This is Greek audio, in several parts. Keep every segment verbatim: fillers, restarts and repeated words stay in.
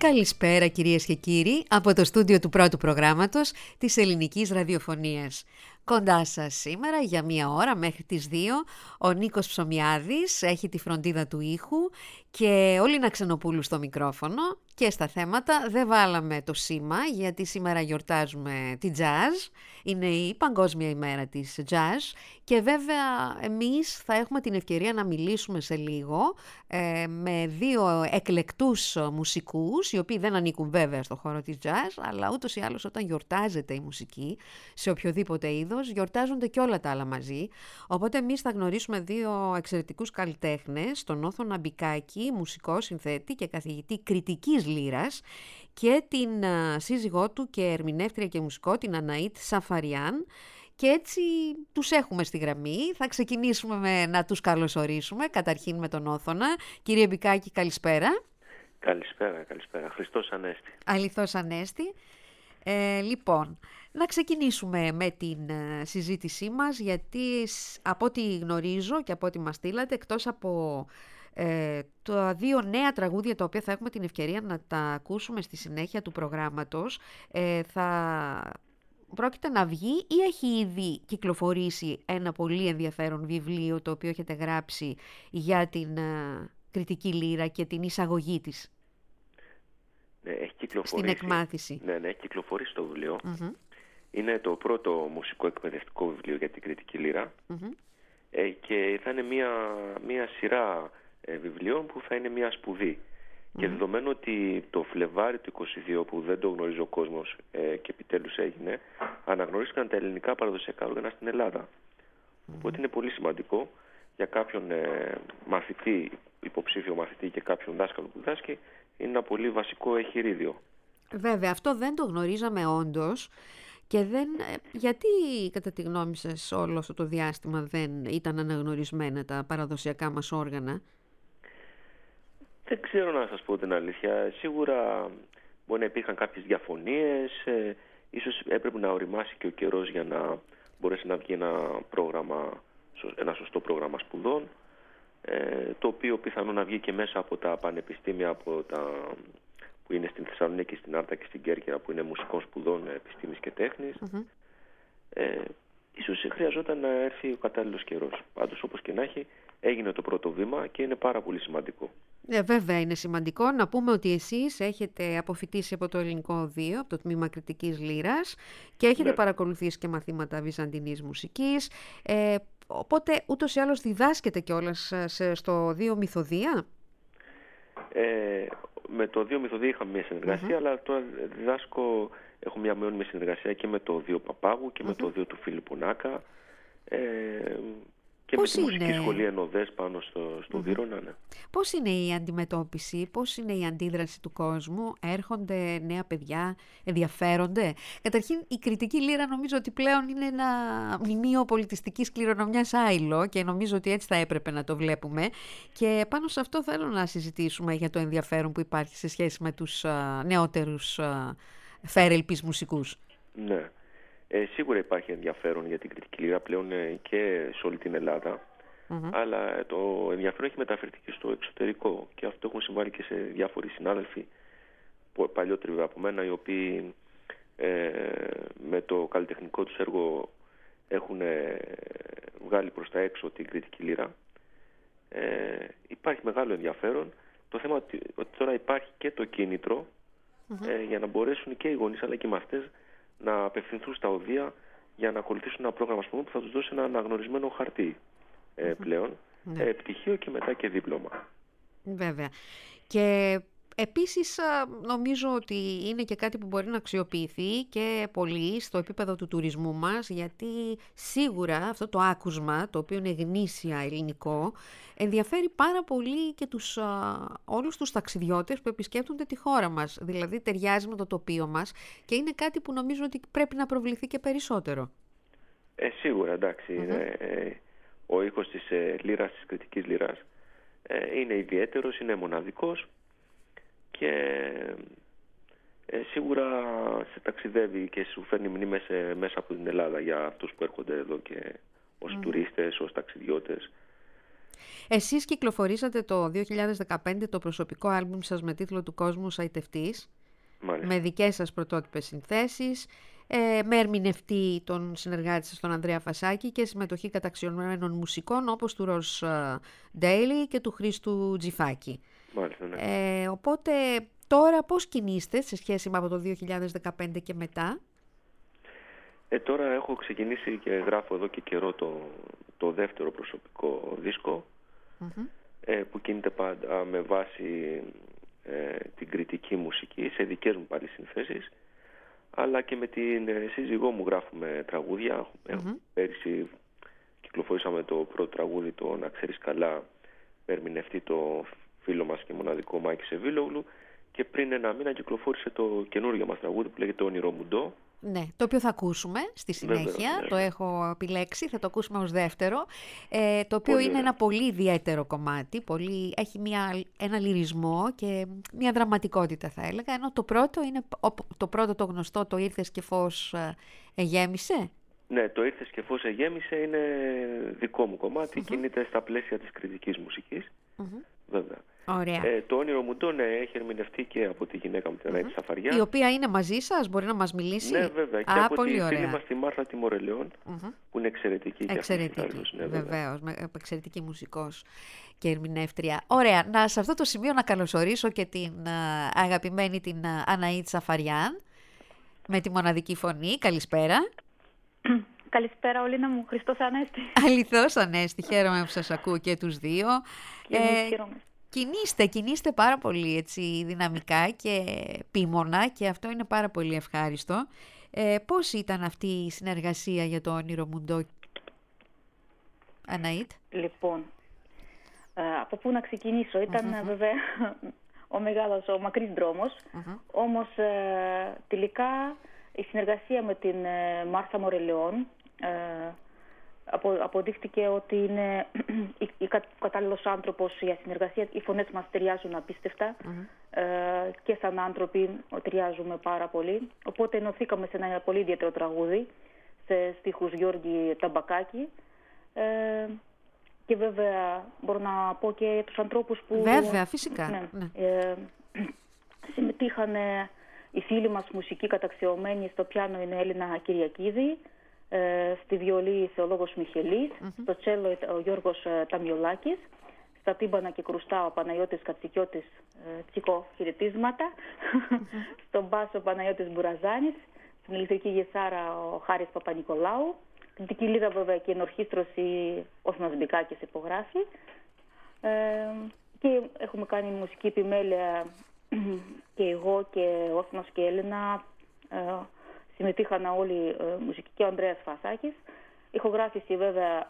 Καλησπέρα κυρίες και κύριοι από το στούντιο του πρώτου προγράμματος της ελληνικής ραδιοφωνίας. Κοντά σας σήμερα για μία ώρα μέχρι τις δύο ο Νίκος Ψωμιάδης έχει τη φροντίδα του ήχου και ο Λίνα Ξενοπούλου στο μικρόφωνο και στα θέματα. Δεν βάλαμε το σήμα γιατί σήμερα γιορτάζουμε τη jazz, είναι η παγκόσμια ημέρα της jazz και βέβαια εμείς θα έχουμε την ευκαιρία να μιλήσουμε σε λίγο ε, με δύο εκλεκτούς μουσικούς οι οποίοι δεν ανήκουν βέβαια στο χώρο της jazz, αλλά ούτως ή άλλως όταν γιορτάζεται η μουσική σε οποιοδήποτε είδος γιορτάζονται και όλα τα άλλα μαζί. Οπότε εμείς θα γνωρίσουμε δύο εξαιρετικούς καλλιτέχνες, τον Όθωνα Μπικάκη, μουσικό συνθέτη και καθηγητή κριτικής λύρας, και την uh, σύζυγό του και ερμηνεύτρια και μουσικό, την Αναΐτ Σαφαριάν. Και έτσι τους έχουμε στη γραμμή. Θα ξεκινήσουμε με να τους καλωσορίσουμε, καταρχήν με τον Όθωνα. Κύριε Μπικάκη, καλησπέρα. Καλησπέρα, καλησπέρα. Χριστός Ανέστη. Αληθώς Ανέστη. Ε, λοιπόν, να ξεκινήσουμε με την uh, συζήτησή μας, γιατί από ό,τι γνωρίζω και από ό,τι μας στείλατε, εκτός από ε, τα δύο νέα τραγούδια τα οποία θα έχουμε την ευκαιρία να τα ακούσουμε στη συνέχεια του προγράμματος, ε, θα πρόκειται να βγει ή έχει ήδη κυκλοφορήσει ένα πολύ ενδιαφέρον βιβλίο το οποίο έχετε γράψει για την uh, κριτική λύρα και την εισαγωγή της? Ναι, έχει κυκλοφορήσει. Στην εκμάθηση. Ναι, ναι, έχει κυκλοφορήσει το βιβλίο. Mm-hmm. Είναι το πρώτο μουσικό εκπαιδευτικό βιβλίο για την κριτική λύρα. Mm-hmm. Ε, και θα είναι μια, μια σειρά ε, βιβλίων που θα είναι μια σπουδή. Mm-hmm. Και δεδομένου ότι το Φλεβάρι του είκοσι δύο, που δεν το γνωρίζει ο κόσμος ε, και επιτέλους έγινε, αναγνωρίστηκαν τα ελληνικά παραδοσιακά όργανα στην Ελλάδα. Mm-hmm. Οπότε είναι πολύ σημαντικό για κάποιον ε, μαθητή, υποψήφιο μαθητή και κάποιον δάσκαλο που δάσκει, είναι ένα πολύ βασικό εχειρίδιο. Βέβαια, αυτό δεν το γνωρίζαμε όντως. Και δεν, γιατί κατά τη γνώμη σας όλο αυτό το διάστημα δεν ήταν αναγνωρισμένα τα παραδοσιακά μας όργανα? Δεν ξέρω να σας πω την αλήθεια. Σίγουρα μπορεί να υπήρχαν κάποιες διαφωνίες. Ε, ίσως έπρεπε να οριμάσει και ο καιρός για να μπορέσει να βγει ένα πρόγραμμα, ένα σωστό πρόγραμμα σπουδών, ε, το οποίο πιθανόν να βγει και μέσα από τα πανεπιστήμια, από τα που είναι στην Θεσσαλονίκη, στην Άρτα και στην Κέρκυρα, που είναι μουσικών σπουδών επιστήμης και τέχνης. Mm-hmm. Ε, ίσως χρειαζόταν να έρθει ο κατάλληλος καιρός. Πάντως, όπως και να έχει, έγινε το πρώτο βήμα και είναι πάρα πολύ σημαντικό. Ε, βέβαια είναι σημαντικό να πούμε ότι εσείς έχετε αποφοιτήσει από το Ελληνικό Οδείο, από το Τμήμα Κριτικής Λύρας, και έχετε ναι. παρακολουθήσει και μαθήματα βυζαντινής μουσικής. Ε, οπότε ούτως ή άλλως διδάσκετε κιόλας στο Οδείο Μυθοδία. Ε, με το Οδείο Μυθοδία είχαμε μια συνεργασία, mm-hmm. αλλά τώρα διδάσκω, έχω μια μειώνιμη συνεργασία και με το Οδείο Παπάγου και mm-hmm. με το Οδείο του Φίλιππου Νάκα, ε, και πώς με τη είναι... Μουσική Σχολή Ενωδές πάνω στο, στο mm-hmm. Βύρωνα. Ναι. Πώς είναι η αντιμετώπιση, πώς είναι η αντίδραση του κόσμου? Έρχονται νέα παιδιά, ενδιαφέρονται? Καταρχήν η κριτική λύρα νομίζω ότι πλέον είναι ένα μνημείο πολιτιστικής κληρονομιάς άειλο και νομίζω ότι έτσι θα έπρεπε να το βλέπουμε, και πάνω σε αυτό θέλω να συζητήσουμε για το ενδιαφέρον που υπάρχει σε σχέση με τους α, νεότερους α, φέρελπις μουσικούς. Ναι. Ε, σίγουρα υπάρχει ενδιαφέρον για την κριτική λύρα πλέον ε, και σε όλη την Ελλάδα, mm-hmm. αλλά το ενδιαφέρον έχει μεταφερθεί και στο εξωτερικό, και αυτό έχουν συμβάλει και σε διάφοροι συνάδελφοι παλιότεροι από μένα, οι οποίοι ε, με το καλλιτεχνικό τους έργο έχουν ε, βγάλει προς τα έξω την κριτική λύρα. Ε, υπάρχει μεγάλο ενδιαφέρον. Το θέμα ότι, ότι τώρα υπάρχει και το κίνητρο mm-hmm. ε, για να μπορέσουν και οι γονείς αλλά και οι μαθητές να απευθυνθούν στα οδεία για να ακολουθήσουν ένα πρόγραμμα σπουδών που θα τους δώσει ένα αναγνωρισμένο χαρτί ε, πλέον, mm-hmm. ε, πτυχίο και μετά και δίπλωμα. Βέβαια. Και επίσης νομίζω ότι είναι και κάτι που μπορεί να αξιοποιηθεί και πολύ στο επίπεδο του τουρισμού μας, γιατί σίγουρα αυτό το άκουσμα, το οποίο είναι γνήσια ελληνικό, ενδιαφέρει πάρα πολύ και τους, α, όλους τους ταξιδιώτες που επισκέπτονται τη χώρα μας. Δηλαδή ταιριάζει με το τοπίο μας και είναι κάτι που νομίζω ότι πρέπει να προβληθεί και περισσότερο. Ε, σίγουρα, εντάξει. Mm-hmm. Είναι, ε, ο ήχος της ε, λύρας, της κριτικής λύρας, ε, είναι ιδιαίτερος, είναι μοναδικός. Και ε, σίγουρα σε ταξιδεύει και σου φέρνει μνήμες ε, μέσα από την Ελλάδα για αυτούς που έρχονται εδώ και ως mm. τουρίστες, ως ταξιδιώτες. Εσείς κυκλοφορήσατε το δύο χιλιάδες δεκαπέντε το προσωπικό άλμπουμ σας με τίτλο «Του κόσμου σαϊτευτής», με δικές σας πρωτότυπες συνθέσεις, ε, με ερμηνευτή τον συνεργάτη σας τον Ανδρέα Φασάκη και συμμετοχή καταξιωμένων μουσικών όπως του Ρος Ντέιλι και του Χρήστου Τζιφάκη. Μάλιστα, ναι. ε, οπότε τώρα πώς κινείστε σε σχέση με από το δύο χιλιάδες δεκαπέντε και μετά? Ε, τώρα έχω ξεκινήσει και γράφω εδώ και καιρό το, το δεύτερο προσωπικό δίσκο, mm-hmm. ε, που κινείται πάντα με βάση ε, την κριτική μουσική, σε δικές μου πάλι συνθέσεις, αλλά και με την ε, σύζυγό μου γράφουμε τραγούδια. Mm-hmm. Πέρυσι κυκλοφορήσαμε το πρώτο τραγούδι, το «Να ξέρεις καλά», με ερμηνευτή το φίλο μας και μοναδικό Μάκη Σεβίλογλου, και πριν ένα μήνα κυκλοφόρησε το καινούργιο μας τραγούδι που λέγεται «Όνειρο Μουντό». Ναι, το οποίο θα ακούσουμε στη συνέχεια. Βέβαια, ναι. Το έχω επιλέξει, θα το ακούσουμε ως δεύτερο, ε, το οποίο πολύ είναι ωραία. Ένα πολύ ιδιαίτερο κομμάτι, πολύ, έχει μια, ένα λυρισμό και μια δραματικότητα θα έλεγα, ενώ το πρώτο είναι το πρώτο το γνωστό, το «Ήρθες και φως εγέμισε». Ναι, το «Ήρθες και φως εγέμισε» είναι δικό μου κομμάτι, mm-hmm. κινείται στα πλαίσια της κριτικής μουσικής, mm-hmm. βέβαια. Ωραία. Ε, το «Όνειρο Μουντό», ναι, έχει ερμηνευτεί και από τη γυναίκα μου, την Ανάητη mm-hmm. Σαφαριά. Η οποία είναι μαζί σας, μπορεί να μας μιλήσει. Ναι, βέβαια. Και Α, από πολύ τη ωραία. φίλη μας τη Μάρθα τη Μορελαιών, mm-hmm. που είναι εξαιρετική. Εξαιρετική, ναι, βεβαίως. Εξαιρετική μουσικός και ερμηνεύτρια. Ωραία. Να, σε αυτό το σημείο να καλωσορίσω και την uh, αγαπημένη την uh, Αναήτη Σαφαριά, με τη μοναδική φωνή. Καλησπέρα. Καλησπέρα, Ολίνα μου. Χριστός Ανέστη. Αληθώς Ανέστη. Χαίρομαι που σας ακούω και τους δύο. Και ε, χαίρομαι. Κινείστε, κινείστε πάρα πολύ έτσι, δυναμικά και πίμωνα και αυτό είναι πάρα πολύ ευχάριστο. Ε, πώς ήταν αυτή η συνεργασία για το «Όνειρο Μουντό», Αναήτ? Λοιπόν, ε, από πού να ξεκινήσω? Ήταν mm-hmm. βέβαια ο μεγάλος, ο μακρύς δρόμος, mm-hmm. όμως ε, τελικά η συνεργασία με την ε, Μάρθα Μορελαιών ε, Απο, αποδείχτηκε ότι είναι ο κατάλληλος άνθρωπος για συνεργασία. Οι φωνές μας ταιριάζουν απίστευτα mm-hmm. ε, και σαν άνθρωποι ταιριάζουμε πάρα πολύ. Οπότε ενωθήκαμε σε ένα πολύ ιδιαίτερο τραγούδι, σε στίχους Γιώργη Ταμπακάκη. Ε, και βέβαια μπορώ να πω και τους ανθρώπους που... Βέβαια, φυσικά. Ναι, ναι. Ε, συμμετείχαν οι φίλοι μας μουσικοί καταξιωμένοι. Στο πιάνο είναι Έλληνα Κυριακίδη, στη βιολί Θεολόγος Μιχελής, mm-hmm. στο τσέλο ο Γιώργος Ταμιολάκης, στα τύμπανα και κρουστά ο Παναγιώτης Κατσικιώτης, τσίκο χαιρετίσματα, mm-hmm. στον μπάσο ο Παναγιώτης Μπουραζάνης, στην ηλεκτρική γεσάρα ο Χάρης Παπα-Νικολάου, την κοιλίδα βέβαια και η ενορχίστρωση ο Θανάσης Μπικάκης υπογράφει, ε, και έχουμε κάνει μουσική επιμέλεια και εγώ και ο Όθνος και Έλενα, ε, συμμετείχαν όλοι ε, μουσικοί και ο Ανδρέας Φασάκης. Ηχογράφηση βέβαια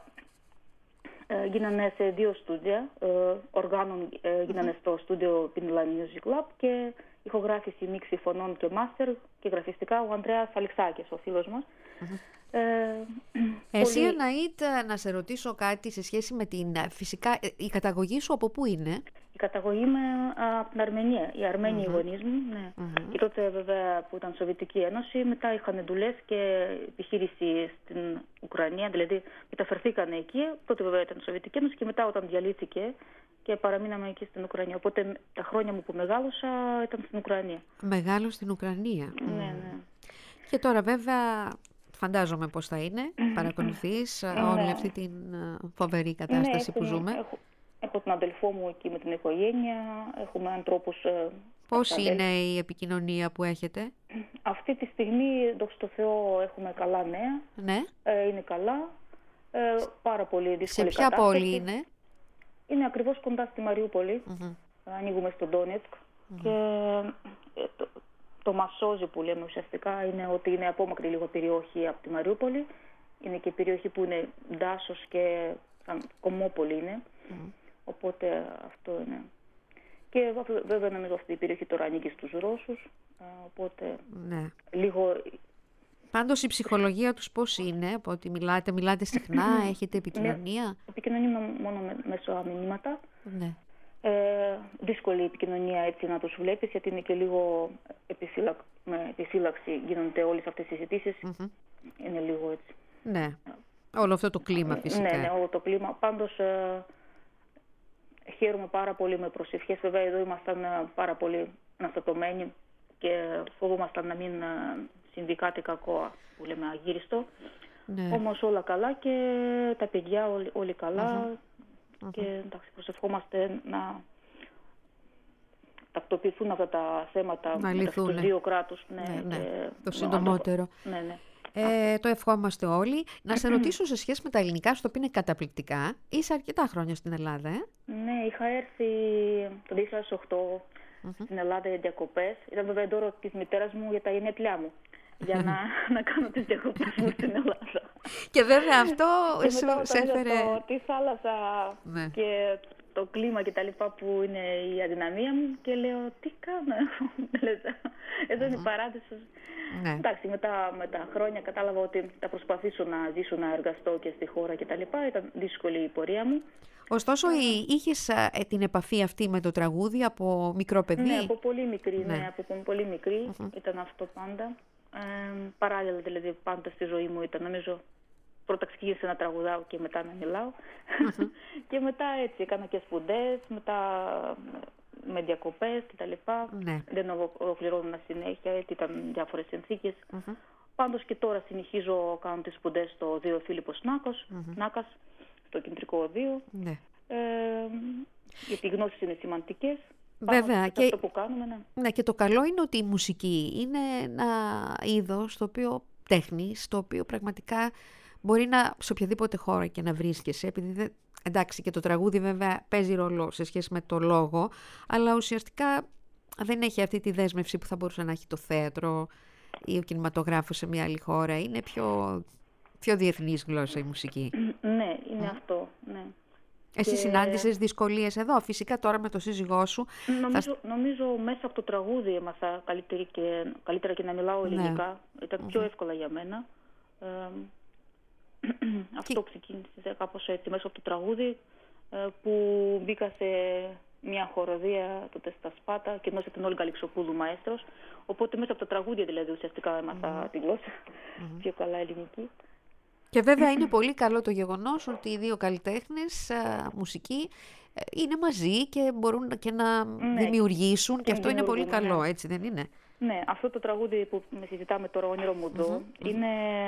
ε, γίνανε σε δύο στούντια, ε, οργάνων ε, γίνανε mm-hmm. στο στούντιο Pinline Music Lab και ηχογράφηση μίξη φωνών και μάστερ και γραφιστικά ο Ανδρέας Αλεξάκης, ο φίλος μας. Mm-hmm. Ε, Εσύ πολύ... Αναήτ, να σε ρωτήσω κάτι σε σχέση με την φυσικά, η καταγωγή σου από πού είναι? Η καταγωγή μου από την Αρμενία. Οι Αρμένοι mm-hmm. γονείς μου, ναι. Mm-hmm. Και τότε βέβαια που ήταν Σοβιετική Ένωση, μετά είχαν δουλειές και επιχείρηση στην Ουκρανία, δηλαδή μεταφερθήκαν εκεί. Τότε βέβαια ήταν Σοβιετική Ένωση και μετά όταν διαλύθηκε και παραμείναμε εκεί στην Ουκρανία. Οπότε τα χρόνια μου που μεγάλωσα ήταν στην Ουκρανία. Μεγάλο στην Ουκρανία. Ναι, ναι. Και τώρα βέβαια... Φαντάζομαι πώς θα είναι, παρακολουθείς όλη αυτή την φοβερή κατάσταση ναι, που ζούμε. Έχω, έχω τον αδελφό μου εκεί με την οικογένεια, έχουμε ανθρώπους... Πώς είναι η επικοινωνία που έχετε? Αυτή τη στιγμή, δόξα τω Θεώ, έχουμε καλά νέα. Ναι. Ε, είναι καλά, ε, πάρα πολύ δύσκολη Σε ποια κατάσταση. πόλη είναι? Είναι ακριβώς κοντά στη Μαριούπολη. Mm-hmm. Ανοίγουμε στο Ντόνετσκ mm-hmm. και... Ε, το, Το Μασόζι που λέμε ουσιαστικά είναι ότι είναι απόμακρη λίγο περιοχή από τη Μαριούπολη. Είναι και περιοχή που είναι δάσος και σαν κομμόπολη είναι. Mm. Οπότε αυτό είναι. Και βέβαια νομίζω αυτή η περιοχή τώρα ανήκει στους Ρώσους. Οπότε ναι. λίγο... Πάντως η ψυχολογία τους πώς είναι? Από ότι μιλάτε, μιλάτε συχνά, έχετε επικοινωνία? Ναι, επικοινωνούμε μόνο μέσω μηνύματα. Ναι. Ε, δύσκολη επικοινωνία έτσι να τους βλέπεις, γιατί είναι και λίγο επισύλλα... με επισύλλαξη γίνονται όλες αυτές οι συζητήσεις. Mm-hmm. Είναι λίγο έτσι. Ναι, όλο αυτό το κλίμα φυσικά. Ναι, ναι, όλο το κλίμα. Πάντως ε, χαίρομαι πάρα πολύ με προσευχές. Βέβαια εδώ ήμασταν πάρα πολύ αναστατωμένοι και φοβόμασταν να μην συμβεί κάτι κακό που λέμε αγύριστο. Ναι. Όμως όλα καλά και τα παιδιά όλοι, όλοι καλά uh-huh. και εντάξει, προσευχόμαστε να τακτοποιηθούν αυτά τα θέματα μεταξύ τους δύο κράτους. Ναι, ναι, ναι. Και... το συντομότερο. Ναι, ναι. Ε, το ευχόμαστε όλοι. Να σε ρωτήσω σε σχέση με τα ελληνικά, στο οποίο είναι καταπληκτικά. Είσαι αρκετά χρόνια στην Ελλάδα, ε? Ναι, είχα έρθει το δύο χιλιάδες οκτώ uh-huh. στην Ελλάδα για διακοπές. Ήταν βέβαια δώρο της μητέρας μου για τα γενέθλιά μου. Για να, να κάνω τις διακοπές μου στην Ελλάδα. Και βέβαια αυτό σου σε έφερε... Το, τη θάλασσα ναι. και το κλίμα και τα λοιπά που είναι η αδυναμία μου και λέω τι κάνω. Εδώ είναι η παράδεισος. Ναι. Εντάξει, μετά με τα χρόνια κατάλαβα ότι θα προσπαθήσω να ζήσω, να εργαστώ και στη χώρα και τα λοιπά. Ήταν δύσκολη η πορεία μου. Ωστόσο, yeah. είχες ε, την επαφή αυτή με το τραγούδι από μικρό παιδί? Ναι, από πολύ μικρή. Ναι, ναι από πολύ μικρή. Uh-huh. Ήταν αυτό πάντα. Ε, παράλληλα δηλαδή πάντα στη ζωή μου ήταν, νομίζω πρώτα ξεκίνησα να τραγουδάω και μετά να μιλάω uh-huh. και μετά έτσι έκανα και σπουδές, μετά με διακοπές και τα λοιπά. Ναι. Δεν ολοκληρώνω συνέχεια, γιατί ήταν διάφορες συνθήκες. Uh-huh. Πάντως και τώρα συνεχίζω, κάνω τις σπουδές στο Οδείο Φίλιππος Νάκος, uh-huh. Νάκας, στο Κεντρικό Οδείο. Ναι. Ε, γιατί οι γνώσεις είναι σημαντικές. Βέβαια, και, αυτό που κάνουμε, ναι. Ναι, και το καλό είναι ότι η μουσική είναι ένα είδος το οποίο τέχνη, στο οποίο πραγματικά μπορεί να σε οποιαδήποτε χώρα και να βρίσκεσαι, επειδή δεν, εντάξει και το τραγούδι βέβαια παίζει ρόλο σε σχέση με το λόγο, αλλά ουσιαστικά δεν έχει αυτή τη δέσμευση που θα μπορούσε να έχει το θέατρο ή ο κινηματογράφος σε μια άλλη χώρα. Είναι πιο, πιο διεθνής γλώσσα η μουσική. Ναι, είναι mm. αυτό, ναι. Εσύ και... συνάντησες δυσκολίες εδώ, φυσικά τώρα με το σύζυγό σου. Νομίζω, θα... νομίζω μέσα από το τραγούδι έμαθα καλύτερα και, καλύτερα και να μιλάω ελληνικά. Ναι. Ήταν πιο mm-hmm. εύκολα για μένα. Ε, αυτό και... ξεκίνησε κάπως έτσι, μέσα από το τραγούδι, ε, που μπήκα σε μια χοροδία τότε στα Σπάτα και γνώρισα την Όλγα Αλεξοπούλου μαέστρος. Οπότε μέσα από το τραγούδι δηλαδή ουσιαστικά έμαθα mm-hmm. τη γλώσσα mm-hmm. πιο καλά ελληνική. Και βέβαια είναι πολύ καλό το γεγονός ότι οι δύο καλλιτέχνες α, μουσική είναι μαζί και μπορούν και να ναι, δημιουργήσουν και, και αυτό είναι πολύ καλό, ναι. Έτσι δεν είναι? Ναι, αυτό το τραγούδι που με συζητάμε τώρα, Όνειρο μου εδώ, mm-hmm. είναι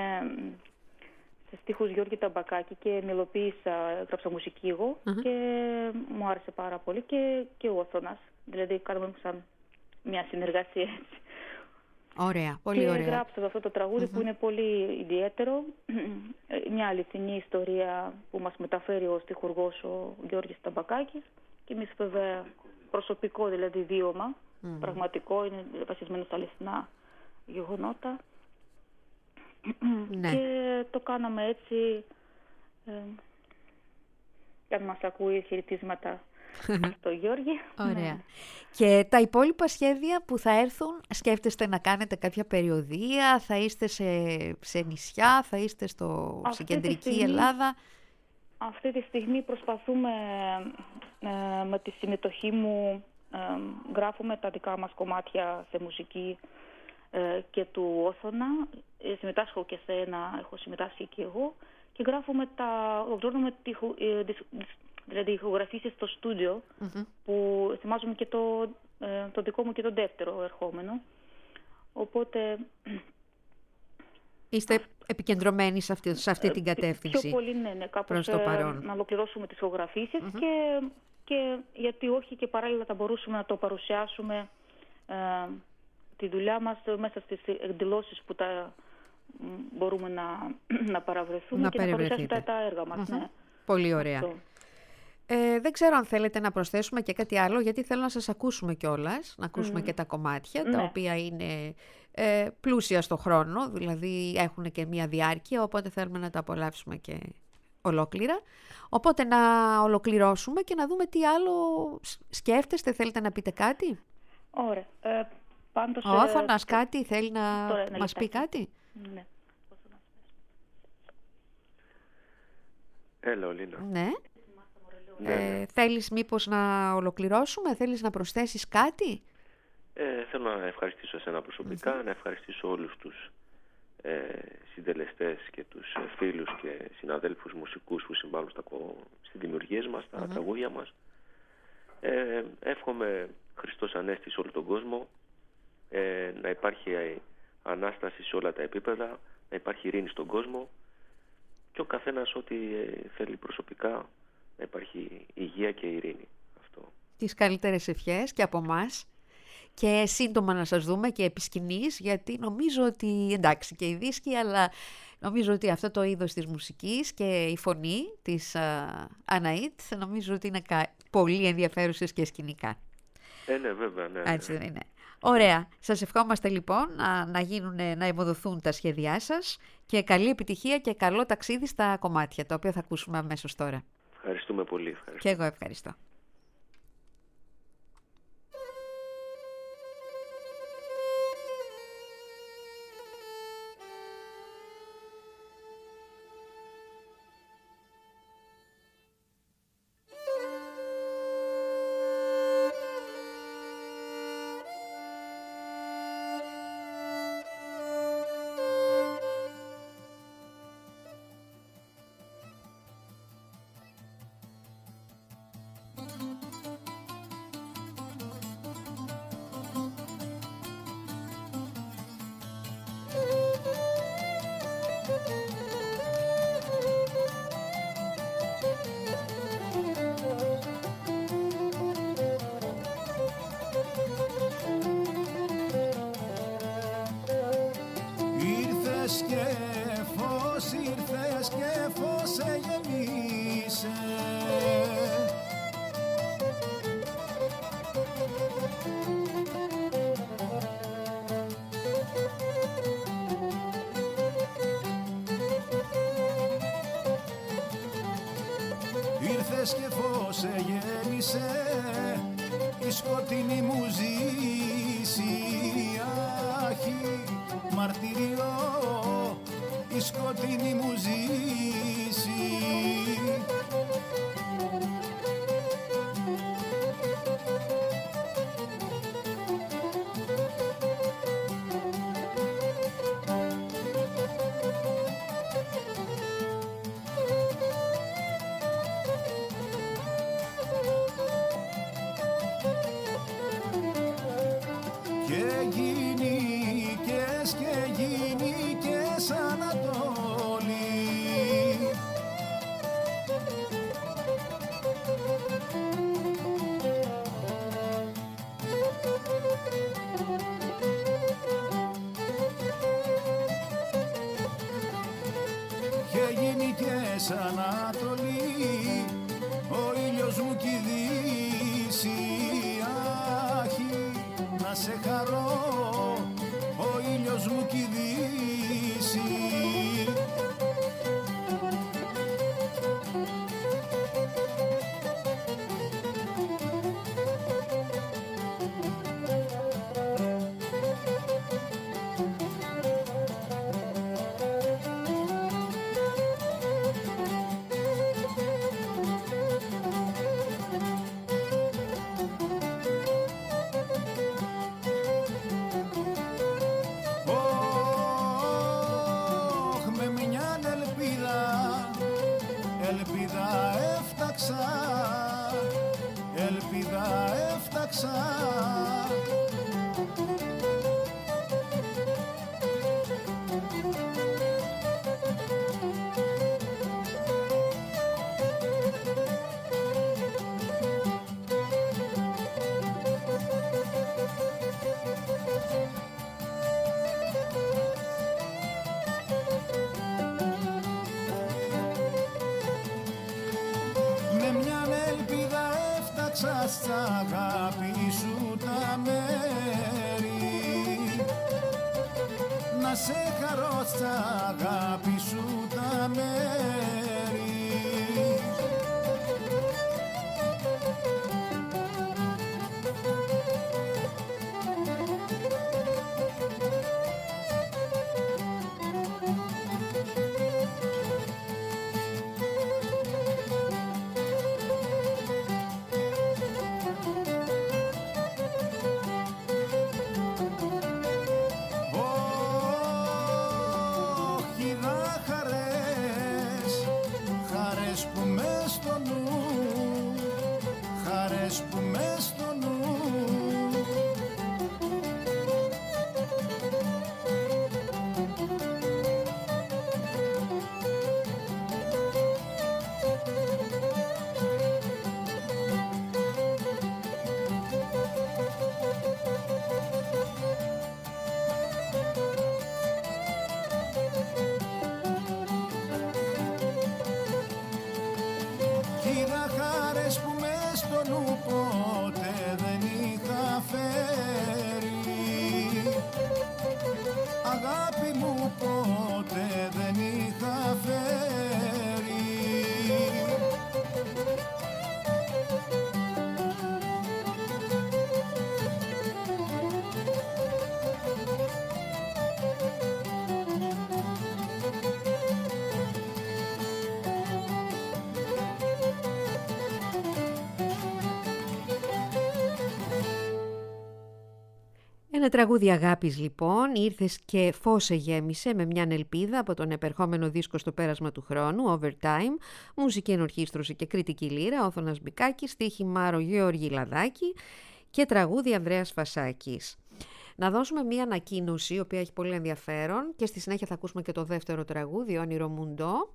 σε στίχους Γιώργη Ταμπακάκη και μελοποίησα, έγραψα μουσική εγώ mm-hmm. και μου άρεσε πάρα πολύ και, και ο Όθωνας, δηλαδή κάνουμε σαν μια συνεργασία έτσι. Ωραία, πολύ και ωραία. Και γράψα αυτό το τραγούδι mm-hmm. που είναι πολύ ιδιαίτερο. Μια αληθινή ιστορία που μας μεταφέρει ο στιχουργός ο Γιώργης Ταμπακάκης. Και εμείς βέβαια προσωπικό δηλαδή βίωμα, mm-hmm. πραγματικό, είναι βασισμένο στα αληθινά γεγονότα. Ναι. Και το κάναμε έτσι, ε, για να μας ακούει χαιρετίσματα το Γιώργη. Ωραία. Ναι. Και τα υπόλοιπα σχέδια που θα έρθουν, σκέφτεστε να κάνετε κάποια περιοδεία, θα είστε σε, σε νησιά, θα είστε στο, στην κεντρική στιγμή, Ελλάδα? Αυτή τη στιγμή προσπαθούμε ε, με τη συμμετοχή μου, ε, γράφουμε τα δικά μας κομμάτια σε μουσική ε, και του Όθωνα. Ε, συμμετάσχω και σε ένα, έχω συμμετάσχει και εγώ και γράφουμε τα, ολοκληρώνουμε τη, ε, δηλαδή ηχογραφήσεις στο στούντιο mm-hmm. που ετοιμάζουμε και το, ε, το δικό μου και το δεύτερο ερχόμενο. Οπότε... Είστε επικεντρωμένοι σε αυτή, σε αυτή την κατεύθυνση? Πιο πολύ, ναι, ναι κάπως το παρόν. Να ολοκληρώσουμε τις ηχογραφήσεις mm-hmm. και, και γιατί όχι και παράλληλα θα μπορούσαμε να το παρουσιάσουμε ε, τη δουλειά μας μέσα στις εκδηλώσεις που τα μπορούμε να, να παραβρεθούμε να και να παρουσιάσουμε τα, τα έργα μας. Mm-hmm. Ναι. Πολύ ωραία. Αυτό. Ε, δεν ξέρω αν θέλετε να προσθέσουμε και κάτι άλλο, γιατί θέλω να σας ακούσουμε κιόλας, να ακούσουμε mm. και τα κομμάτια, ναι. τα οποία είναι ε, πλούσια στο χρόνο, δηλαδή έχουν και μία διάρκεια, οπότε θέλουμε να τα απολαύσουμε και ολόκληρα. Οπότε να ολοκληρώσουμε και να δούμε τι άλλο σκέφτεστε, θέλετε να πείτε κάτι? Ωραία. Ε, πάντως, Ο Όθωνας ε, κάτι, θέλει να τώρα, μας πει κάτι? Ναι. Έλα, Ολίνα. Ναι. Ε, ναι. Θέλεις μήπως να ολοκληρώσουμε, θέλεις να προσθέσεις κάτι? Ε, θέλω να ευχαριστήσω εσένα προσωπικά, mm-hmm. να ευχαριστήσω όλους τους ε, συντελεστές και τους ε, φίλους και συναδέλφους μουσικούς που συμβάλλουν στα, στις δημιουργίες μας, στα mm-hmm. τραγούδια μας. Ε, εύχομαι Χριστός Ανέστη σε όλο τον κόσμο, ε, να υπάρχει Ανάσταση σε όλα τα επίπεδα, να υπάρχει ειρήνη στον κόσμο και ο καθένας ό,τι θέλει προσωπικά, να υπάρχει υγεία και ειρήνη. Αυτό. Τις καλύτερες ευχές και από μας. Και σύντομα να σας δούμε και επί σκηνής, γιατί νομίζω ότι, εντάξει και οι δίσκοι, αλλά νομίζω ότι αυτό το είδος της μουσικής και η φωνή της uh, Αναΐτ, νομίζω ότι είναι πολύ ενδιαφέρουσες και σκηνικά. Ε, ναι, βέβαια, ναι. Έτσι δεν είναι. Ωραία. Σας ευχόμαστε λοιπόν να, να, γίνουν, να ευοδοθούν τα σχέδιά σας και καλή επιτυχία και καλό ταξίδι στα κομμάτια, τα οποία θα ακούσουμε αμέσως τώρα. Ευχαριστούμε πολύ. Ευχαριστούμε. Και εγώ ευχαριστώ. Ήρθες και φως γέμισε η σκοτεινή μου ζήση, άχι μαρτυριό η σκοτεινή μου ζήση. Ανατολή, ο ήλιος μου κι η δύση, άχι να σε χαρώ, ο ήλιος μου κι η δύση. Ελπίδα έφταξα. Σ' αγάπη σου τα μέρη, να σε χαρώ σ' αγάπη σου τα μέρη. χαρές που μες στο νου. Ποτέ δεν είχα φέρει, αγάπη μου ποτέ δεν είχα φέρει. Ένα τραγούδι αγάπης λοιπόν, ήρθες και φως γέμισε με μια ελπίδα από τον επερχόμενο δίσκο στο πέρασμα του χρόνου, Overtime, μουσική ενορχήστρωση και κριτική λύρα, Όθωνας Μπικάκης, στίχη Μάρο Γεώργη Λαδάκη και τραγούδι Ανδρέας Φασάκης. Να δώσουμε μια ανακοίνωση, η οποία έχει πολύ ενδιαφέρον και στη συνέχεια θα ακούσουμε και το δεύτερο τραγούδι, Όνειρο Μουντό.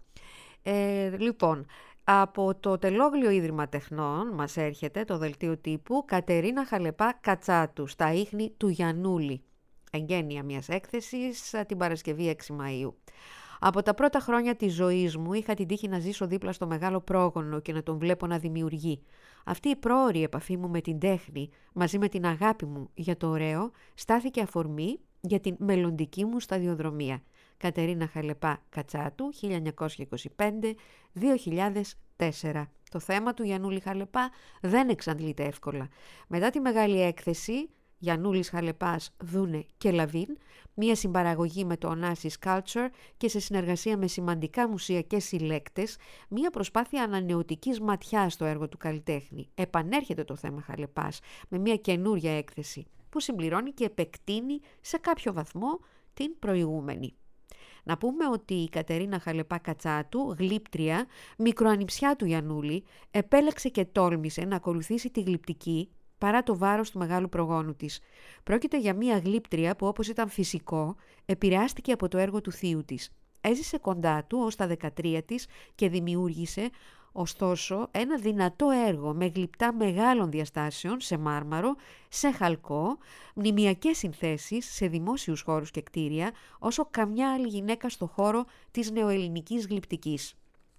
Ε, λοιπόν... Από το Τελόγλιο Ίδρυμα Τεχνών μας έρχεται το δελτίο τύπου Κατερίνα Χαλεπά Κατσάτου στα ίχνη του Γιαννούλη. Εγγένεια μιας έκθεσης την Παρασκευή έξι Μαΐου. Από τα πρώτα χρόνια της ζωής μου είχα την τύχη να ζήσω δίπλα στο μεγάλο πρόγονο και να τον βλέπω να δημιουργεί. Αυτή η πρόωρη επαφή μου με την τέχνη, μαζί με την αγάπη μου για το ωραίο, στάθηκε αφορμή για την μελλοντική μου σταδιοδρομία. Κατερίνα Χαλεπά Κατσάτου, χίλια εννιακόσια είκοσι πέντε με δύο χιλιάδες τέσσερα. Το θέμα του Γιαννούλη Χαλεπά δεν εξαντλείται εύκολα. Μετά τη μεγάλη έκθεση Γιαννούλης Χαλεπάς, Δούνε και Λαβίν, μία συμπαραγωγή με το Onassis Culture και σε συνεργασία με σημαντικά μουσεία και συλλέκτες, μία προσπάθεια ανανεωτικής ματιάς στο έργο του καλλιτέχνη. Επανέρχεται το θέμα Χαλεπάς με μία καινούρια έκθεση που συμπληρώνει και επεκτείνει σε κάποιο βαθμό την προηγούμενη. Να πούμε ότι η Κατερίνα Χαλεπά Κατσάτου, γλύπτρια, μικροανιψιά του Γιαννούλη, επέλεξε και τόλμησε να ακολουθήσει τη γλυπτική παρά το βάρος του μεγάλου προγόνου της. Πρόκειται για μια γλύπτρια που, όπως ήταν φυσικό, επηρεάστηκε από το έργο του θείου της. Έζησε κοντά του ως τα δεκατρία της και δημιούργησε, ωστόσο, ένα δυνατό έργο με γλυπτά μεγάλων διαστάσεων σε μάρμαρο, σε χαλκό, μνημιακές συνθέσεις σε δημόσιους χώρους και κτίρια, όσο καμιά άλλη γυναίκα στο χώρο της νεοελληνικής γλυπτικής.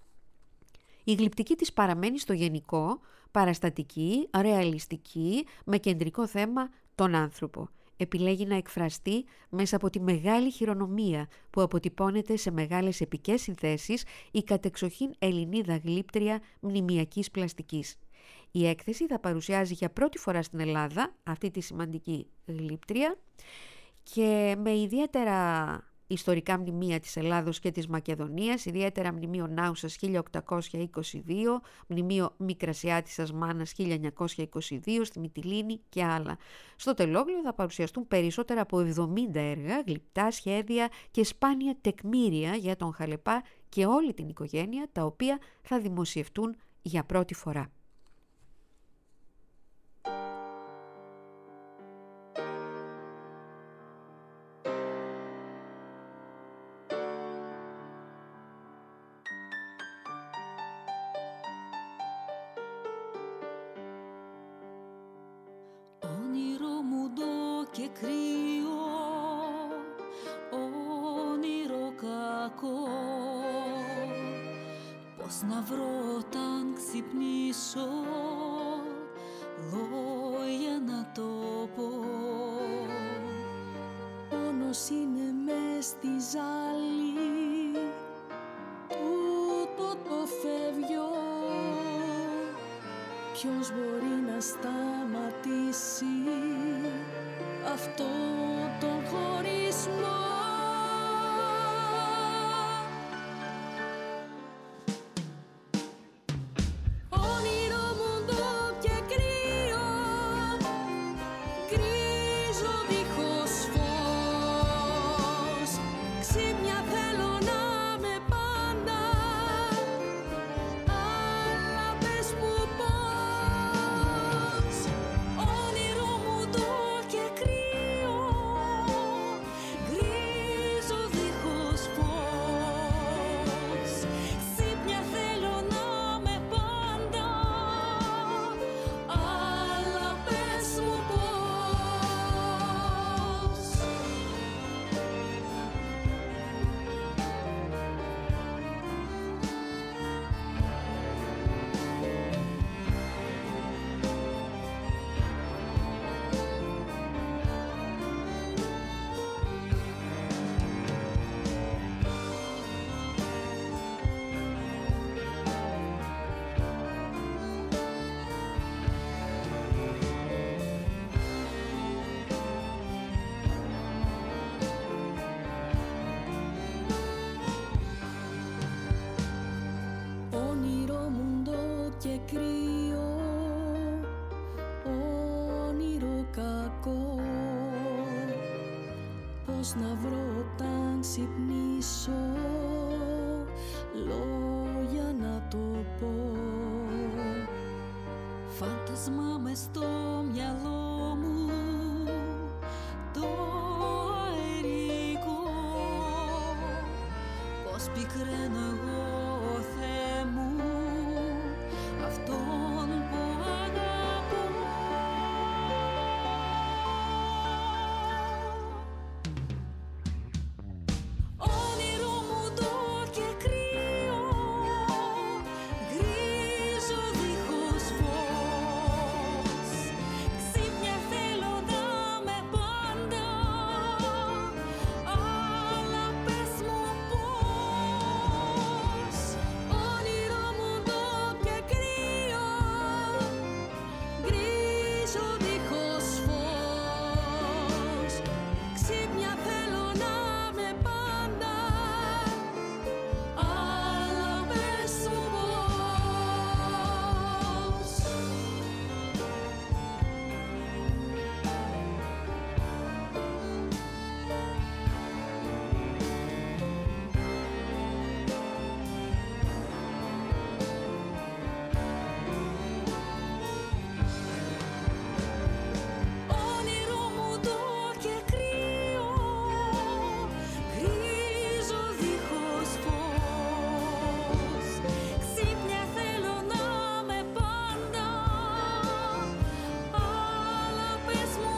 Η γλυπτική της παραμένει στο γενικό, παραστατική, ρεαλιστική, με κεντρικό θέμα τον άνθρωπο. Επιλέγει να εκφραστεί μέσα από τη μεγάλη χειρονομία που αποτυπώνεται σε μεγάλες επικές συνθέσεις η κατεξοχήν Ελληνίδα γλύπτρια μνημιακής πλαστικής. Η έκθεση θα παρουσιάζει για πρώτη φορά στην Ελλάδα αυτή τη σημαντική γλύπτρια και με ιδιαίτερα ιστορικά μνημεία της Ελλάδος και της Μακεδονίας, ιδιαίτερα μνημείο Νάουσας χίλια οκτακόσια είκοσι δύο, μνημείο Μικρασιάτισσας Μάνας χίλια εννιακόσια είκοσι δύο στη Μυτιλήνη και άλλα. Στο Τελόγλιο θα παρουσιαστούν περισσότερα από εβδομήντα έργα, γλυπτά σχέδια και σπάνια τεκμήρια για τον Χαλεπά και όλη την οικογένεια, τα οποία θα δημοσιευτούν για πρώτη φορά. Και κρύο, όνειρο κακό, πώς να βρω όταν ξυπνήσω λόγια να το πω. Πόνος είναι μες στη ζάλη, τούτο το φεύγιο, ποιος μπορεί να σταματήσει αυτό τον χωρισμό. Όνειρο μουντό και κρύο, γκρίζο δίχως φως, ξύπνια θέλω να με πάντα, αλλά πες μου πώς. ξυπνήσω, λόγια να το πω. Φάντασμα μες στο μυαλό μου, το αερικό. Πως πικραίνω εγώ, Θεέ μου, αυτόν που αγαπώ. Όνειρο μου το και κρύο, γκρίζο δίχως φως. Ξύπνια θέλω να με πάντα, αλλά πες μου πώς. Όνειρο μου το και κρύο, γκρίζο δίχως φως. Ξύπνια θέλω να με πάντα, αλλά πες μου πώς. Όνειρο μου το και κρύο, γκρίζο δίχως φως. Ξύπνια θέλω να με πάντα, αλλά πες μου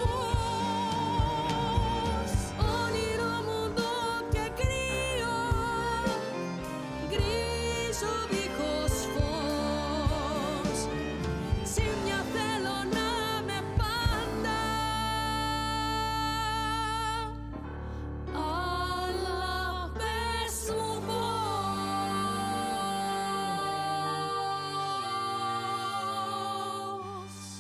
πώς. Όνειρο μου το και κρύο, γκρίζο δίχως φως. Ξύπνια θέλω να με πάντα, αλλά πες μου πώς.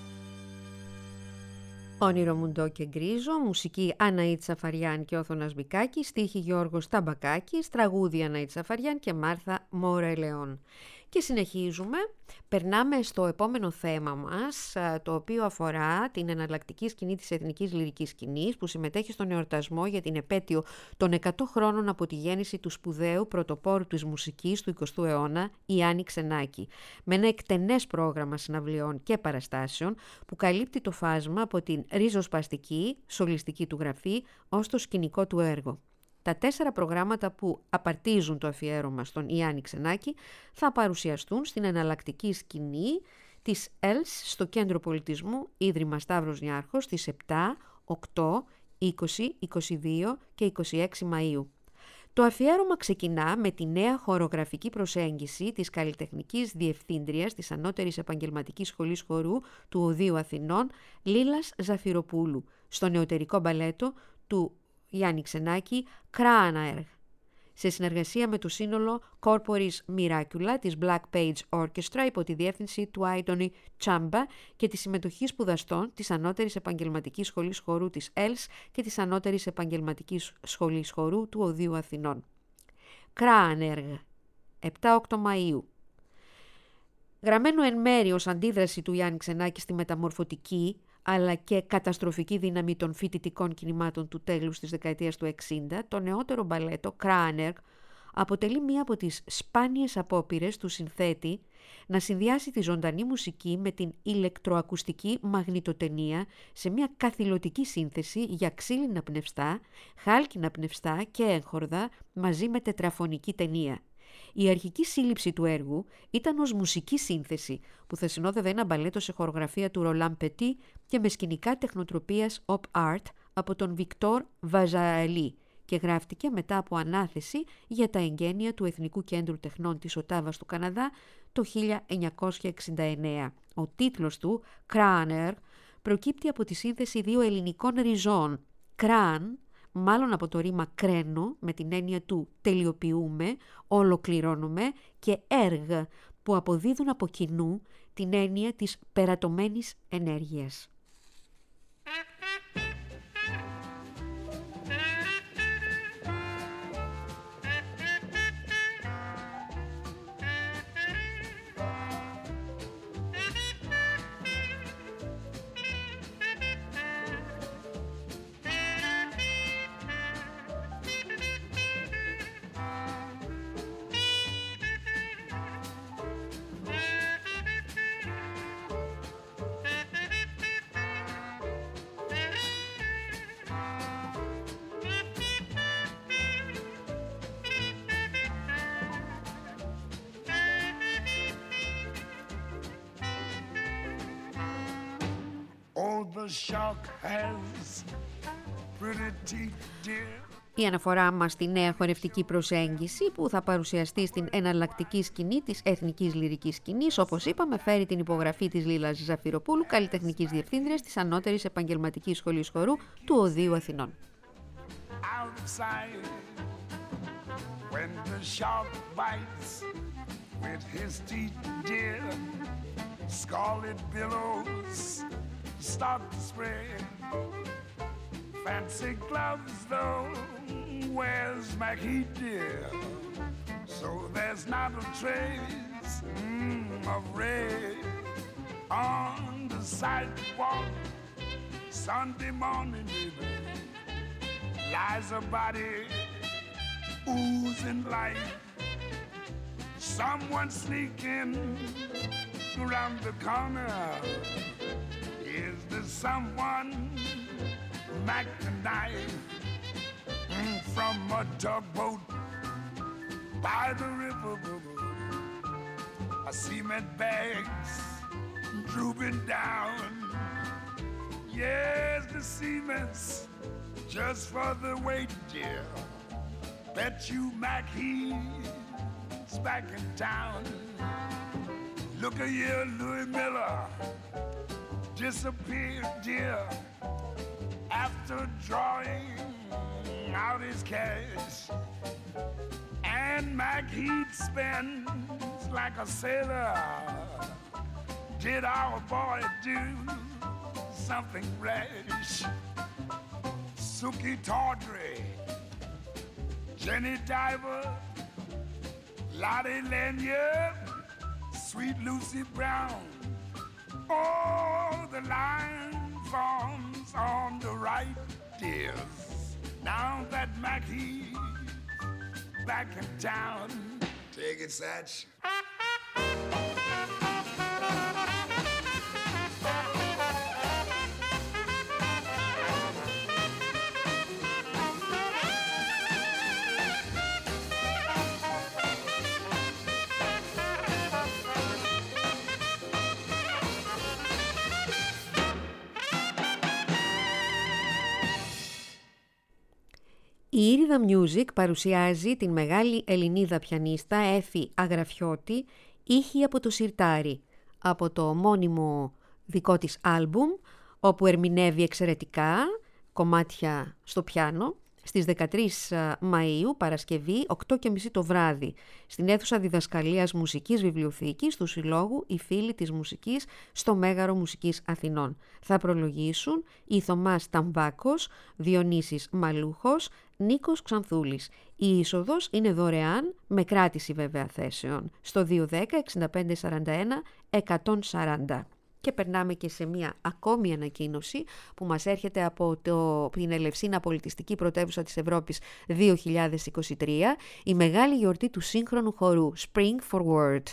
Όνειρο Μουντό και Γκρίζο, μουσική Αναΐτ Σαφαριάν και Όθωνας Μπικάκης, στίχη Γιώργος Ταμπακάκης, τραγούδι Αναΐτ Σαφαριάν και Μάρθα Μορελεόν. Και συνεχίζουμε, περνάμε στο επόμενο θέμα μας, το οποίο αφορά την εναλλακτική σκηνή της εθνικής λυρικής σκηνής που συμμετέχει στον εορτασμό για την επέτειο των εκατό χρόνων από τη γέννηση του σπουδαίου πρωτοπόρου της μουσικής του εικοστού αιώνα, Ιάννη Ξενάκη, με ένα εκτενές πρόγραμμα συναυλιών και παραστάσεων που καλύπτει το φάσμα από την ριζοσπαστική, σολιστική του γραφή ως το σκηνικό του έργο. Τα τέσσερα προγράμματα που απαρτίζουν το αφιέρωμα στον Ιάννη Ξενάκη θα παρουσιαστούν στην εναλλακτική σκηνή της ΕΛΣ στο Κέντρο Πολιτισμού Ίδρυμα Σταύρος Νιάρχος στις επτά, οκτώ, είκοσι, είκοσι δύο και είκοσι έξι Μαΐου. Το αφιέρωμα ξεκινά με τη νέα χορογραφική προσέγγιση της καλλιτεχνικής διευθύντριας της Ανώτερης Επαγγελματικής Σχολής Χορού του Οδείου Αθηνών, Λίλας Ζαφυροπούλου, στο νεωτερικό μπαλέτο του Ιάννη Ξενάκη, Κράαναεργ, σε συνεργασία με το σύνολο Corporis Miracula της Black Page Orchestra υπό τη διεύθυνση του Άιτονι Τσάμπα και τη συμμετοχή σπουδαστών της Ανώτερης Επαγγελματικής Σχολής Χορού της ΕΛΣ και της Ανώτερης Επαγγελματικής Σχολής Χορού του Οδείου Αθηνών. Κράαναεργ, επτά οκτώ Μαΐου. Γραμμένο εν μέρει ως αντίδραση του Ιάννη Ξενάκη στη μεταμορφωτική αλλά και καταστροφική δύναμη των φοιτητικών κινημάτων του τέλους της δεκαετίας του εξήντα, το νεότερο μπαλέτο Κράαναεργ αποτελεί μία από τις σπάνιες απόπειρες του συνθέτη να συνδυάσει τη ζωντανή μουσική με την ηλεκτροακουστική μαγνητοτενία σε μία καθηλωτική σύνθεση για ξύλινα πνευστά, χάλκινα πνευστά και έγχορδα μαζί με τετραφωνική ταινία. Η αρχική σύλληψη του έργου ήταν ως μουσική σύνθεση που θα συνόδευε ένα μπαλέτο σε χορογραφία του Ρολάν Πετί και με σκηνικά τεχνοτροπίας Op Art από τον Βικτόρ Βαζααλή και γράφτηκε μετά από ανάθεση για τα εγγένεια του Εθνικού Κέντρου Τεχνών της Οτάβας του Καναδά το χίλια εννιακόσια εξήντα εννέα. Ο τίτλος του, Κράαναεργ, προκύπτει από τη σύνθεση δύο ελληνικών ριζών, κράν, μάλλον από το ρήμα κραίνω, με την έννοια του τελειοποιούμε, ολοκληρώνουμε, και έργ, που αποδίδουν από κοινού την έννοια της περατωμένης ενέργειας. Η αναφορά μας στη νέα χορευτική προσέγγιση που θα παρουσιαστεί στην εναλλακτική σκηνή της εθνικής λυρικής σκηνής, όπως είπαμε, φέρει την υπογραφή της Λίλας Ζαφυροπούλου, καλλιτεχνικής διευθύντριας της Ανώτερης Επαγγελματικής Σχολής Χορού του Οδείου Αθηνών. When the shark bites with his teeth, dear, scarlet billows start to spread. Fancy gloves, though, where's Mackie, dear? So there's not a trace mm, of red on the sidewalk. Sunday morning, baby, lies a body oozing life. Someone sneaking around the corner. Is there someone Mac the knife mm, from a tugboat by the river? A cement bags drooping down. Yes, the cement's just for the weight, dear. Bet you Mac he's back in town. Look at here, Louis Miller disappeared, dear, after drawing out his cash. And Mac Heat spends like a sailor. Did our boy do something rash? Suki Tawdry, Jenny Diver, Lottie Lanyard, Sweet Lucy Brown. Oh, the line forms on the right, dears. Now that Mackie's back in town. Take it, Satch. Η Ήριδα Music παρουσιάζει την μεγάλη Ελληνίδα πιανίστα Έφη Αγραφιώτη, ήχη από το Σιρτάρι, από το μόνιμο δικό της άλμπουμ, όπου ερμηνεύει εξαιρετικά κομμάτια στο πιάνο, στις δεκατρείς Μαΐου, Παρασκευή, οκτώ και μισή το βράδυ, στην αίθουσα διδασκαλίας μουσικής βιβλιοθήκης του Συλλόγου «Οι Φίλοι της Μουσικής» στο Μέγαρο Μουσικής Αθηνών. Θα προλογίσουν η Θωμάς Ταμβάκος, Διονύσης Μαλούχος, Νίκος Ξανθούλης. Η είσοδος είναι δωρεάν, με κράτηση βέβαια θέσεων, στο δύο δέκα εξήντα πέντε σαράντα ένα εκατόν σαράντα. Και περνάμε και σε μια ακόμη ανακοίνωση που μας έρχεται από το, την Ελευσίνα Πολιτιστική Πρωτεύουσα της Ευρώπης δύο χιλιάδες είκοσι τρία, η μεγάλη γιορτή του σύγχρονου χορού Spring Forward,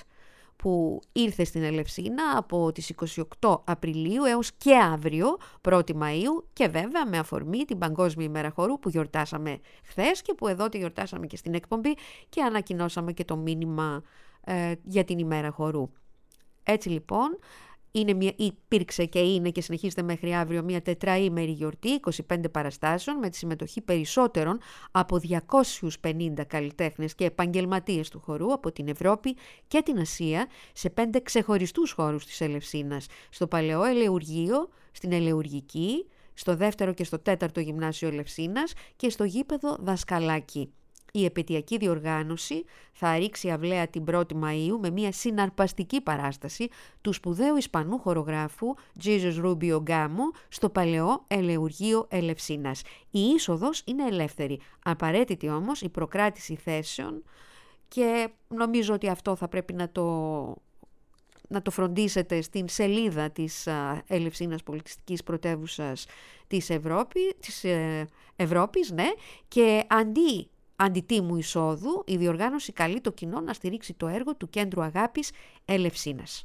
που ήρθε στην Ελευσίνα από τις είκοσι οκτώ Απριλίου έως και αύριο, πρώτη Μαΐου, και βέβαια με αφορμή την Παγκόσμια ημέρα χορού που γιορτάσαμε χθες και που εδώ τη γιορτάσαμε και στην εκπομπή και ανακοινώσαμε και το μήνυμα ε, για την ημέρα χορού. Έτσι λοιπόν, είναι μια, υπήρξε και είναι και συνεχίζεται μέχρι αύριο μια τετραήμερη γιορτή είκοσι πέντε παραστάσεων με τη συμμετοχή περισσότερων από διακόσιους πενήντα καλλιτέχνες και επαγγελματίες του χορού από την Ευρώπη και την Ασία σε πέντε ξεχωριστούς χώρους της Ελευσίνας, στο Παλαιό Ελεουργείο, στην Ελεουργική, στο δεύτερο και στο τέταρτο Γυμνάσιο Ελευσίνας και στο γήπεδο Δασκαλάκη. Η επαιτειακή διοργάνωση θα ρίξει αυλαία την πρώτη Μαΐου με μια συναρπαστική παράσταση του σπουδαίου Ισπανού χορογράφου Jesus Rubio Gamo στο Παλαιό Ελεουργείο Ελευσίνας. Η είσοδος είναι ελεύθερη, απαραίτητη όμως η προκράτηση θέσεων και νομίζω ότι αυτό θα πρέπει να το... να το φροντίσετε στην σελίδα της Ελευσίνας Πολιτιστικής Πρωτεύουσας της, Ευρώπη, της ε, Ευρώπης, ναι, και αντί αντιτίμου εισόδου, η διοργάνωση καλεί το κοινό να στηρίξει το έργο του Κέντρου Αγάπης Ελευσίνας.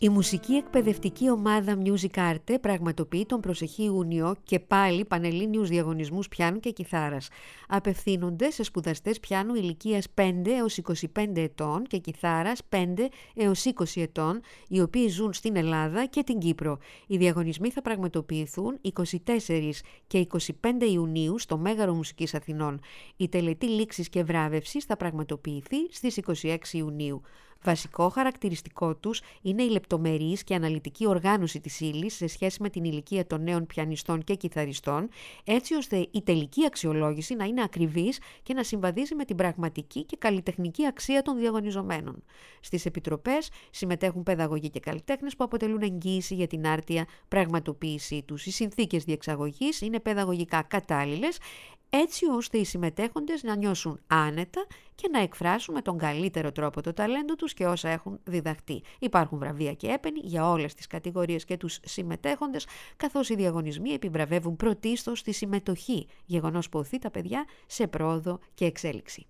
Η μουσική εκπαιδευτική ομάδα Music Arte πραγματοποιεί τον προσεχή Ιούνιο και πάλι πανελλήνιους διαγωνισμούς πιάνου και κιθάρας. Απευθύνονται σε σπουδαστές πιάνου ηλικίας πέντε έως είκοσι πέντε ετών και κιθάρας πέντε έως είκοσι ετών, οι οποίοι ζουν στην Ελλάδα και την Κύπρο. Οι διαγωνισμοί θα πραγματοποιηθούν είκοσι τέσσερις και είκοσι πέντε Ιουνίου στο Μέγαρο Μουσικής Αθηνών. Η τελετή λήξης και βράβευσης θα πραγματοποιηθεί στις είκοσι έξι Ιουνίου. Βασικό χαρακτηριστικό τους είναι η λεπτομερής και αναλυτική οργάνωση της ύλης σε σχέση με την ηλικία των νέων πιανιστών και κιθαριστών, έτσι ώστε η τελική αξιολόγηση να είναι ακριβής και να συμβαδίζει με την πραγματική και καλλιτεχνική αξία των διαγωνιζομένων. Στις επιτροπές συμμετέχουν παιδαγωγοί και καλλιτέχνες που αποτελούν εγγύηση για την άρτια πραγματοποίησή τους. Οι συνθήκες διεξαγωγής είναι παιδαγωγικά κατάλληλες, έτσι ώστε οι συμμετέχοντες να νιώσουν άνετα και να εκφράσουν με τον καλύτερο τρόπο το ταλέντο τους και όσα έχουν διδαχτεί. Υπάρχουν βραβεία και έπαινοι για όλες τις κατηγορίες και τους συμμετέχοντες, καθώς οι διαγωνισμοί επιβραβεύουν πρωτίστως τη συμμετοχή, γεγονός που οθεί τα παιδιά σε πρόοδο και εξέλιξη.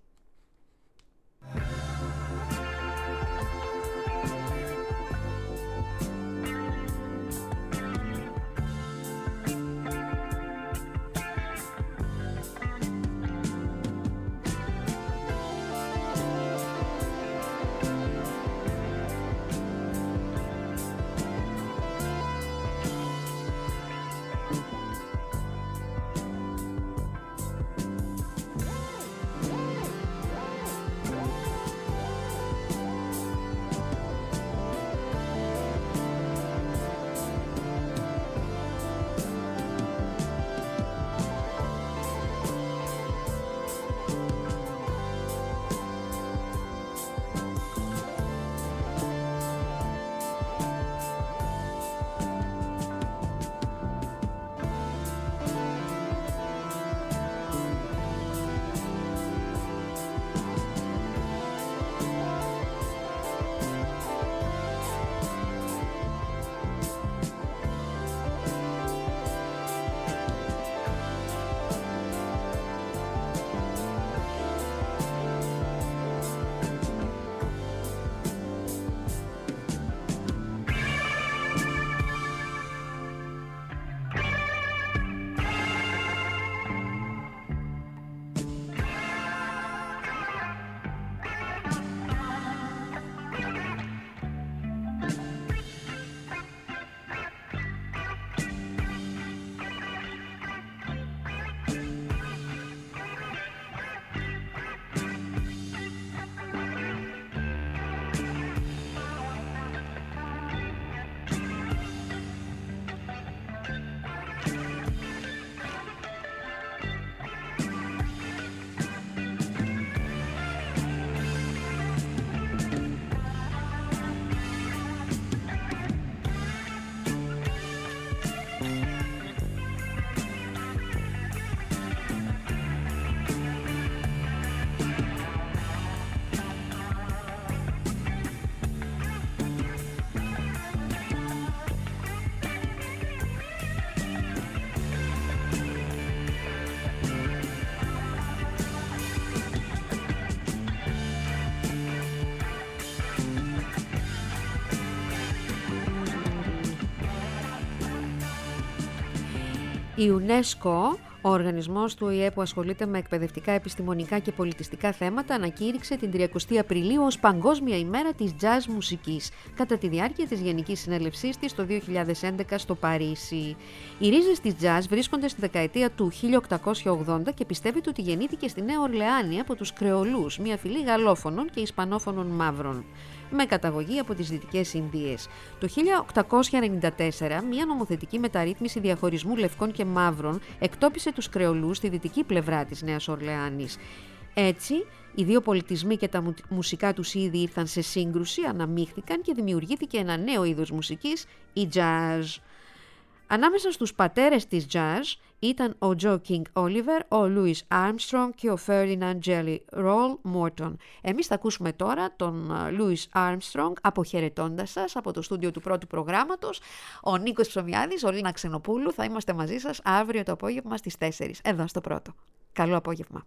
Η UNESCO, ο οργανισμός του Ο Ε Ε που ασχολείται με εκπαιδευτικά, επιστημονικά και πολιτιστικά θέματα, ανακήρυξε την τριαντάη Απριλίου ως Παγκόσμια ημέρα της jazz μουσικής, κατά τη διάρκεια της Γενικής Συνέλευσής της το δύο χιλιάδες έντεκα στο Παρίσι. Οι ρίζες της jazz βρίσκονται στη δεκαετία του χίλια οκτακόσια ογδόντα και πιστεύετε ότι γεννήθηκε στη Νέα Ορλεάνη από τους Κρεολούς, μια φυλή γαλλόφωνων και ισπανόφωνων μαύρων, με καταγωγή από τις Δυτικές Ινδίες. Το χίλια οκτακόσια ενενήντα τέσσερα, μια νομοθετική μεταρρύθμιση διαχωρισμού λευκών και μαύρων εκτόπισε τους Κρεολούς στη δυτική πλευρά της Νέας Ορλεάνης. Έτσι, οι δύο πολιτισμοί και τα μου, μουσικά τους είδη ήρθαν σε σύγκρουση, αναμίχθηκαν και δημιουργήθηκε ένα νέο είδος μουσικής, η jazz. Ανάμεσα στους πατέρες της jazz ήταν ο Joe King Oliver, ο Louis Armstrong και ο Ferdinand Jelly Roll Morton. Εμείς θα ακούσουμε τώρα τον Louis Armstrong αποχαιρετώντας σας από το στούντιο του πρώτου προγράμματος. Ο Νίκος Ψωμιάδης, ο Λίνα Ξενοπούλου, θα είμαστε μαζί σας αύριο το απόγευμα στις τέσσερις, εδώ στο πρώτο. Καλό απόγευμα.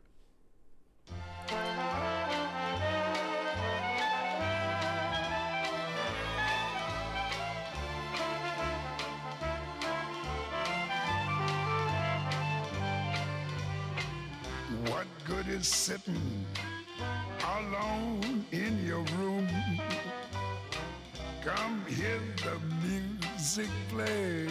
is sitting alone in your room. Come hear the music play.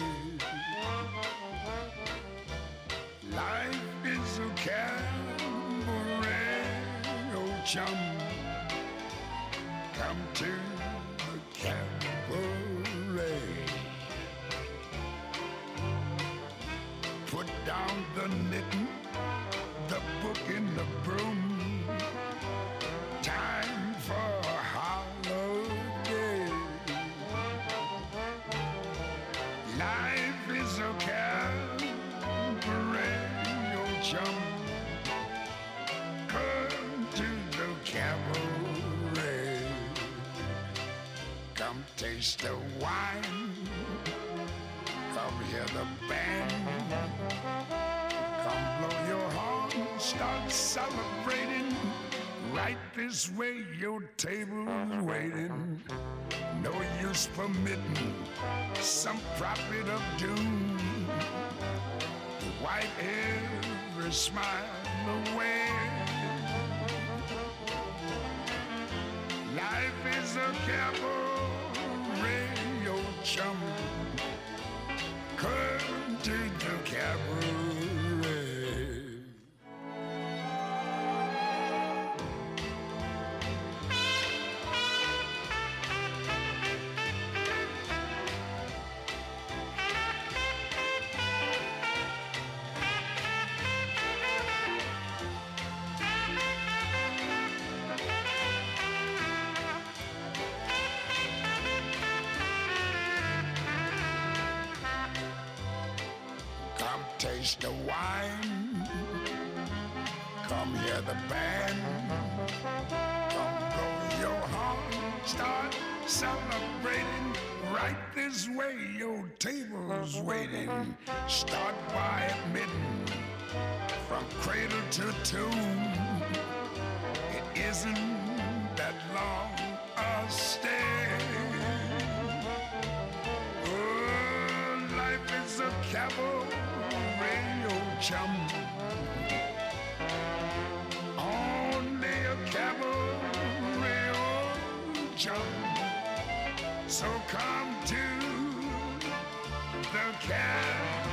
Life is a cabaret, oh chum. Come to the cabaret. Put down the knitting, the book and the broom. Time for a holiday. Life is a cabaret, oh chum. Come to the cabaret. Come taste the wine. Come hear the band. Come blow your horn. Start celebrating. Right this way, your table's waiting. No use permitting some prophet of doom to wipe every smile away. Life is a cabaret, your chum. Come to the cabaret. Taste the wine. Come hear the band. Come blow your horn. Start celebrating. Right this way, your table's waiting. Start by admitting from cradle to tomb. It isn't that long a stay. Oh, life is a cabaret, oh chum. Only a cabaret, oh chum. So come to the cabaret.